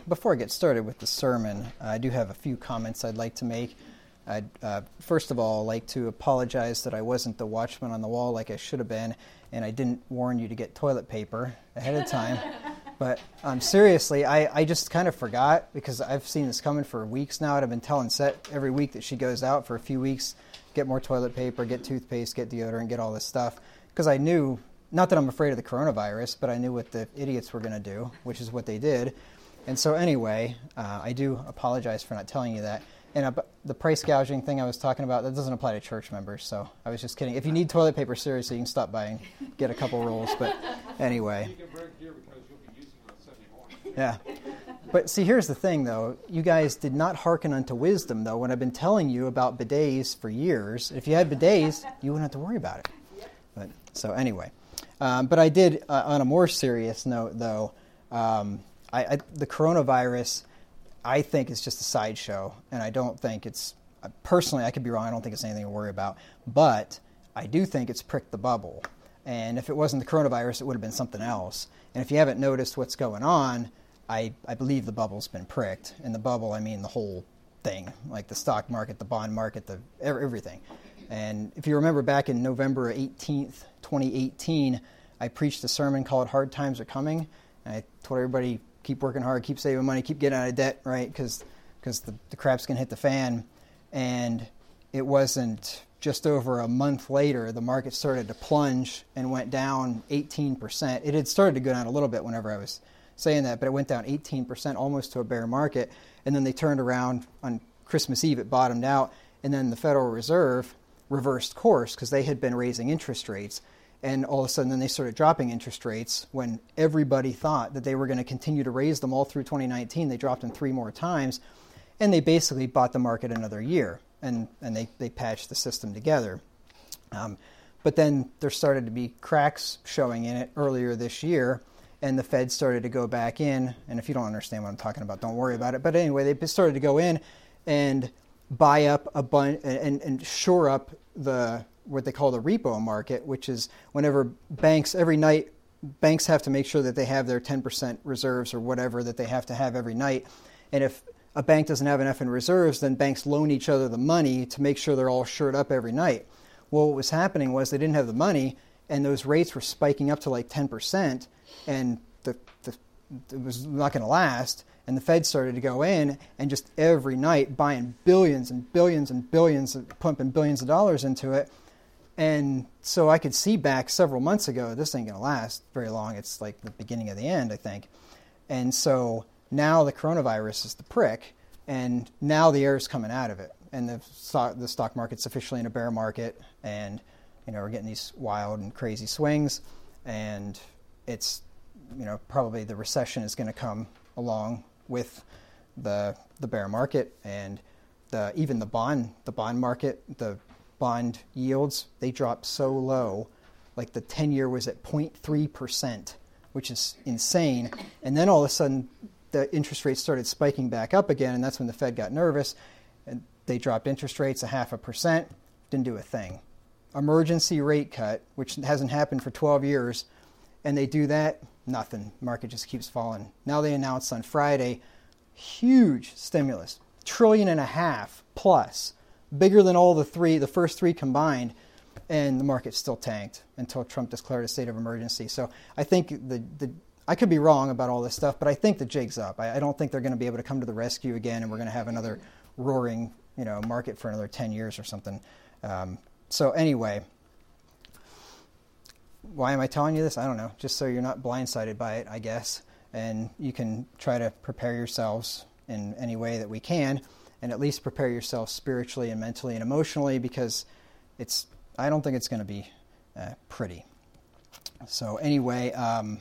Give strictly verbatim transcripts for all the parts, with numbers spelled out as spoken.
before I get started with the sermon, I do have a few comments I'd like to make. I'd, uh, first of all, like to apologize that I wasn't the watchman on the wall like I should have been, and I didn't warn you to get toilet paper ahead of time. But um, seriously, I, I just kind of forgot, because I've seen this coming for weeks now, and I've been telling Set every week that she goes out for a few weeks, get more toilet paper, get toothpaste, get deodorant, get all this stuff, because I knew, not that I'm afraid of the coronavirus, but I knew what the idiots were going to do, which is what they did. And so anyway, uh, I do apologize for not telling you that. And uh, the price gouging thing I was talking about, that doesn't apply to church members, so I was just kidding. If you need toilet paper, seriously, you can stop by and get a couple rolls. But anyway. You can bring it here because you'll be using it on Sunday morning. Yeah. But see, here's the thing, though. You guys did not hearken unto wisdom, though, when I've been telling you about bidets for years. If you had bidets, you wouldn't have to worry about it. But so anyway. Um, but I did, uh, on a more serious note, though, um, I, I, the coronavirus, I think, is just a sideshow, and I don't think it's, personally, I could be wrong, I don't think it's anything to worry about, but I do think it's pricked the bubble. And if it wasn't the coronavirus, it would have been something else. And if you haven't noticed what's going on, I, I believe the bubble's been pricked. And the bubble, I mean the whole thing, like the stock market, the bond market, the everything. And if you remember back in November eighteenth, twenty eighteen, I preached a sermon called Hard Times Are Coming, and I told everybody, keep working hard, keep saving money, keep getting out of debt, right? Because because the, the crap's going to hit the fan. And it wasn't just over a month later, the market started to plunge and went down eighteen percent. It had started to go down a little bit whenever I was saying that, but it went down eighteen percent, almost to a bear market. And then they turned around on Christmas Eve, it bottomed out. And then the Federal Reserve reversed course because they had been raising interest rates. And all of a sudden, then they started dropping interest rates when everybody thought that they were going to continue to raise them all through twenty nineteen. They dropped them three more times, and they basically bought the market another year, and, and they, they patched the system together. Um, but then there started to be cracks showing in it earlier this year, and the Fed started to go back in. And if you don't understand what I'm talking about, don't worry about it. But anyway, they started to go in and buy up a bunch and, and shore up the what they call the repo market, which is whenever banks, every night, banks have to make sure that they have their ten percent reserves or whatever that they have to have every night. And if a bank doesn't have enough in reserves, then banks loan each other the money to make sure they're all shored up every night. Well, what was happening was they didn't have the money, and those rates were spiking up to like ten percent, and the, the, it was not going to last. And the Fed started to go in and just every night buying billions and billions and billions, pumping billions of dollars into it. And so I could see back several months ago, this ain't going to last very long. It's like the beginning of the end, I think. And so now the coronavirus is the prick, and now the air is coming out of it. And the stock, the stock market's officially in a bear market, and you know we're getting these wild and crazy swings. And it's, you know, probably the recession is going to come along with the the bear market, and the even the bond the bond market, the bond yields, they dropped so low, like the ten-year was at zero point three percent, which is insane. And then all of a sudden, the interest rates started spiking back up again, and that's when the Fed got nervous, and they dropped interest rates a half a percent, didn't do a thing. Emergency rate cut, which hasn't happened for twelve years, and they do that, nothing. Market just keeps falling. Now they announced on Friday, huge stimulus, trillion and a half plus, bigger than all the three, the first three combined, and the market still tanked until Trump declared a state of emergency. So I think the, the I could be wrong about all this stuff, but I think the jig's up. I, I don't think they're going to be able to come to the rescue again, and we're going to have another roaring, you know, market for another ten years or something. Um, so anyway, why am I telling you this? I don't know. Just so you're not blindsided by it, I guess, and you can try to prepare yourselves in any way that we can. And at least prepare yourself spiritually and mentally and emotionally, because it's, I don't think it's going to be uh, pretty. So anyway, um,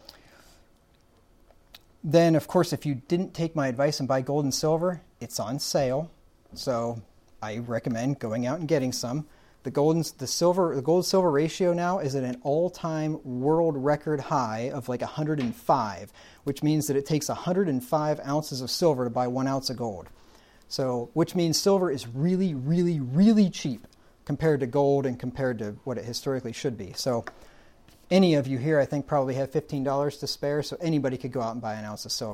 then of course, if you didn't take my advice and buy gold and silver, it's on sale. So I recommend going out and getting some. The gold and the silver, the gold silver ratio now is at an all-time world record high of like one hundred five, which means that it takes one hundred five ounces of silver to buy one ounce of gold. So, which means silver is really, really, really cheap compared to gold and compared to what it historically should be. So, any of you here, I think, probably have fifteen dollars to spare, so anybody could go out and buy an ounce of silver.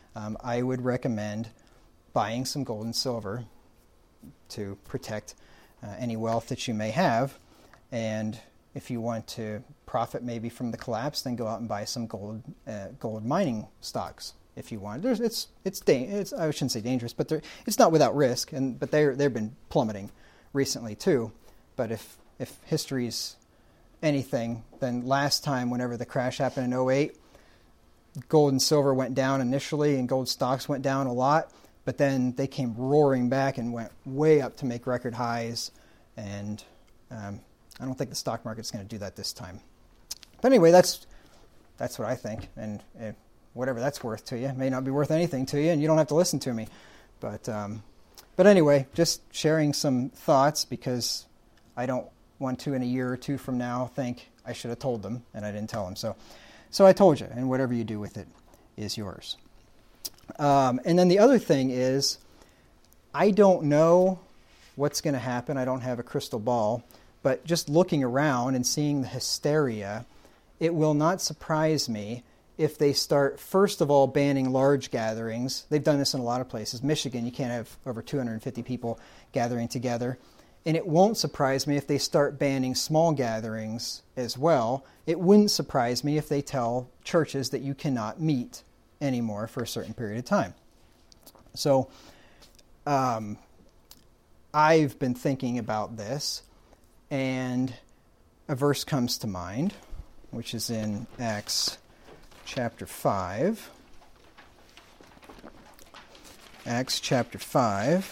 um, I would recommend buying some gold and silver to protect uh, any wealth that you may have. And if you want to profit maybe from the collapse, then go out and buy some gold uh, gold mining stocks if you want. There's, it's it's da- it's I shouldn't say dangerous, but it's not without risk. And but they they've been plummeting recently too. But if if history's anything, then last time whenever the crash happened in oh eight, gold and silver went down initially, and gold stocks went down a lot. But then they came roaring back and went way up to make record highs. And um, I don't think the stock market's going to do that this time. But anyway, that's that's what I think. And uh, whatever that's worth to you, it may not be worth anything to you, and you don't have to listen to me. But um, but anyway, just sharing some thoughts, because I don't want to, in a year or two from now, think I should have told them, and I didn't tell them. So, so I told you, and whatever you do with it is yours. Um, and then the other thing is, I don't know what's going to happen. I don't have a crystal ball. But just looking around and seeing the hysteria, it will not surprise me if they start, first of all, banning large gatherings. They've done this in a lot of places. Michigan, you can't have over two hundred fifty people gathering together. And it won't surprise me if they start banning small gatherings as well. It wouldn't surprise me if they tell churches that you cannot meet anymore for a certain period of time. So um, I've been thinking about this, and a verse comes to mind, which is in Acts chapter five. Acts chapter five.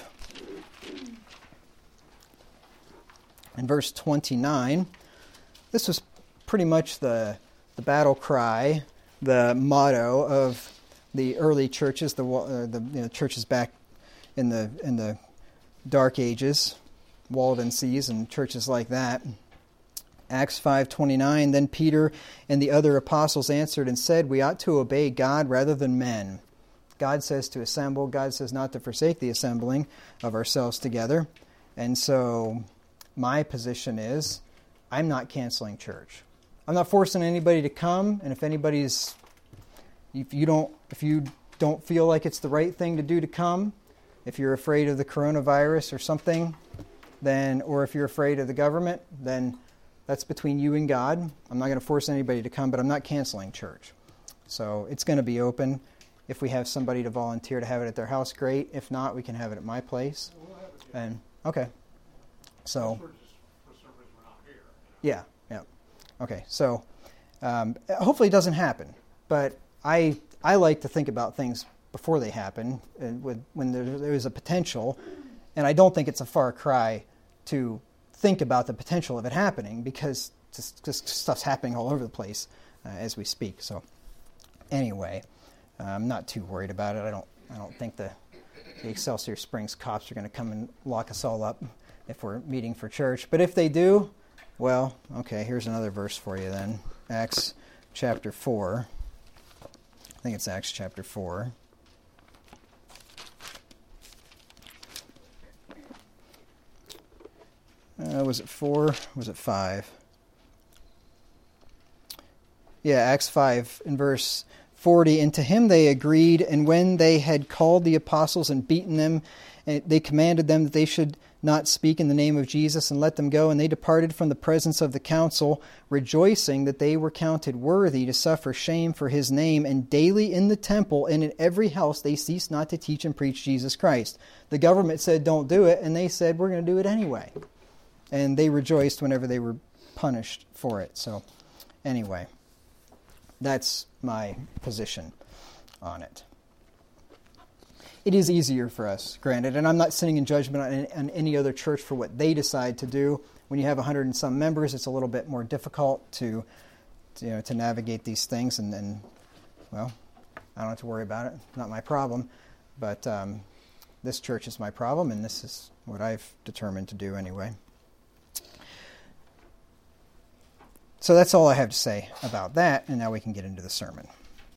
In verse twenty-nine, this was pretty much the, the battle cry, the motto of the early churches, the uh, the you know, churches back in the in the Dark Ages, Walden Seas and churches like that. Acts five twenty-nine, then Peter and the other apostles answered and said, we ought to obey God rather than men. God says to assemble. God says not to forsake the assembling of ourselves together. And so my position is, I'm not canceling church. I'm not forcing anybody to come, and if anybody's, if you don't, if you don't feel like it's the right thing to do to come, if you're afraid of the coronavirus or something, then, or if you're afraid of the government, then that's between you and God. I'm not going to force anybody to come, but I'm not canceling church. So it's going to be open. If we have somebody to volunteer to have it at their house, great. If not, we can have it at my place. And okay. So, yeah, yeah. Okay, so um, hopefully it doesn't happen. But I I like to think about things before they happen, and with, when there, there is a potential. And I don't think it's a far cry to think about the potential of it happening, because this, this stuff's happening all over the place uh, as we speak. So anyway, uh, I'm not too worried about it. I don't I don't think the, the Excelsior Springs cops are going to come and lock us all up if we're meeting for church. But if they do, well, okay, here's another verse for you then. Acts chapter four. I think it's Acts chapter four. Uh, was it four? Was it five? Yeah, Acts five in verse forty. And to him they agreed, and when they had called the apostles and beaten them, they commanded them that they should not speak in the name of Jesus, and let them go. And they departed from the presence of the council, rejoicing that they were counted worthy to suffer shame for his name. And daily in the temple and in every house they ceased not to teach and preach Jesus Christ. The government said don't do it, and they said we're going to do it anyway. And they rejoiced whenever they were punished for it. So anyway, that's my position on it. It is easier for us, granted, and I'm not sitting in judgment on any, on any other church for what they decide to do. When you have a hundred and some members, it's a little bit more difficult to, to you know, to navigate these things, and then, well, I don't have to worry about it. It's not my problem, but um, this church is my problem, and this is what I've determined to do anyway. So that's all I have to say about that, and now we can get into the sermon.